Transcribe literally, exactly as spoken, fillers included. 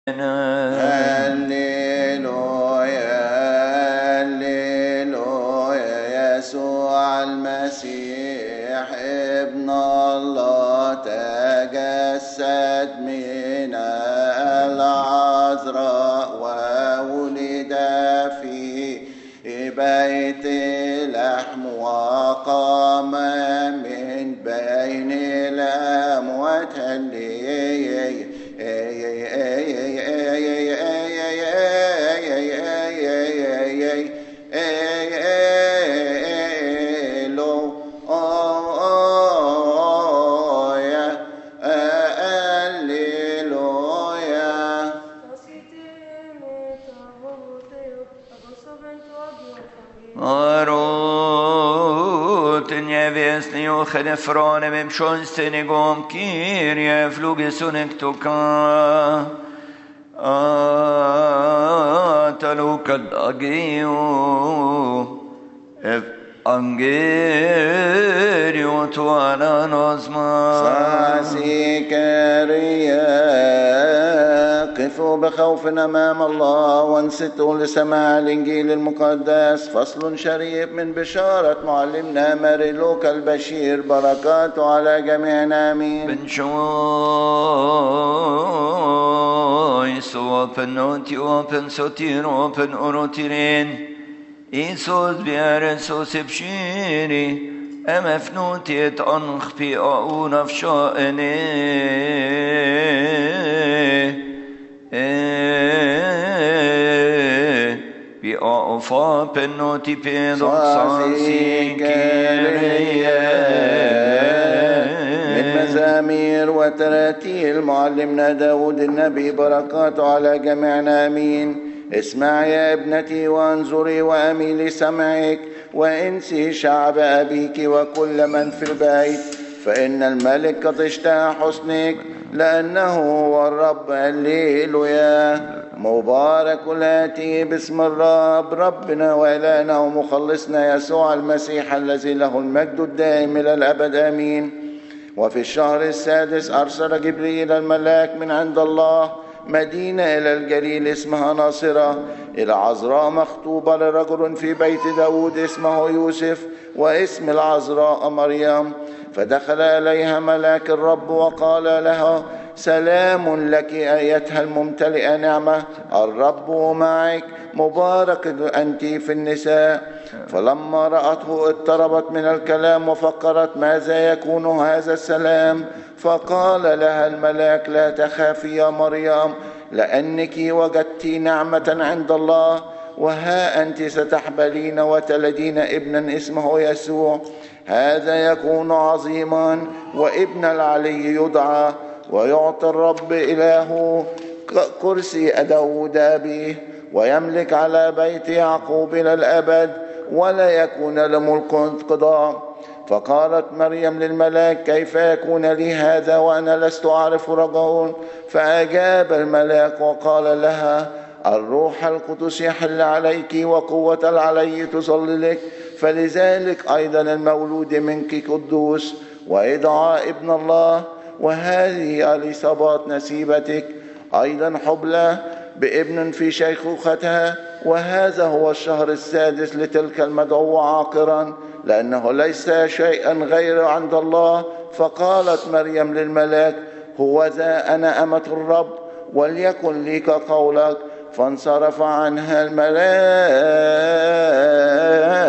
هللويا هللويا يسوع المسيح ابن الله تجسد من العذراء وولد في بيت لحم وقام من بين الأموات. خد فرانه بهم شونست نگام کیر یه فلوگ سنک تو که آتلو کد آگیو اف انگیریو تو آنا نازما ساسي كريا قفوا بخوف أمام الله وانصتوا لسماع الإنجيل المقدس. فصل شريف من بشارة معلمنا ماري لوقا البشير، بركاته على جميعنا آمين. بنشوي سوا بنوتي وبن سوتير وبن أوروتيرين إيسوس بيارسوس بشيري أما فنوتي أنخ في أعون فشائني بأعفا بنوتي بيضم صانسي كيريا. من مزامير وتراتيل معلمنا داود النبي، بركاته على جميعنا آمين. اسمع يا ابنتي وانظري واميلي سمعك وانسي شعب ابيك وكل من في البيت، فان الملك قد اشتهى حسنك لانه هو الرب. هللويا. مبارك الاتي باسم الرب ربنا والهنا ومخلصنا يسوع المسيح الذي له المجد الدائم الى الابد امين. وفي الشهر السادس ارسل جبريل الملاك من عند الله مدينة إلى الجليل اسمها ناصرة، إلى عذراء مخطوبة لرجل في بيت داود اسمه يوسف، واسم العذراء مريم. فدخل إليها ملاك الرب وقال لها: سلام لك أيتها الممتلئة نعمة، الرب معك، مبارك أنت في النساء. فلما رأته اضطربت من الكلام وفكرت ماذا يكون هذا السلام. فقال لها الملاك: لا تخافي يا مريم، لأنك وجدت نعمة عند الله، وها أنت ستحبلين وتلدين ابنا اسمه يسوع. هذا يكون عظيما وابن العلي يدعى، ويعطي الرب إله كرسي داود أبيه، ويملك على بيت يعقوب إلى الأبد، ولا يكون لملك انقضاء. فقالت مريم للملاك: كيف يكون لي هذا وأنا لست أعرف رجل؟ فأجاب الملاك وقال لها: الروح القدس يحل عليك وقوة العلي تظللك، فلذلك أيضا المولود منك قدوس، ويدعى ابن الله. وهذه إليصابات نسيبتك أيضا حبلى بابن في شيخوختها، وهذا هو الشهر السادس لتلك المدعوة عاقرا، لأنه ليس شيئا غير عند الله. فقالت مريم للملاك: هوذا أنا أمة الرب، وليكن لي كقولك. فانصرف عنها الملاك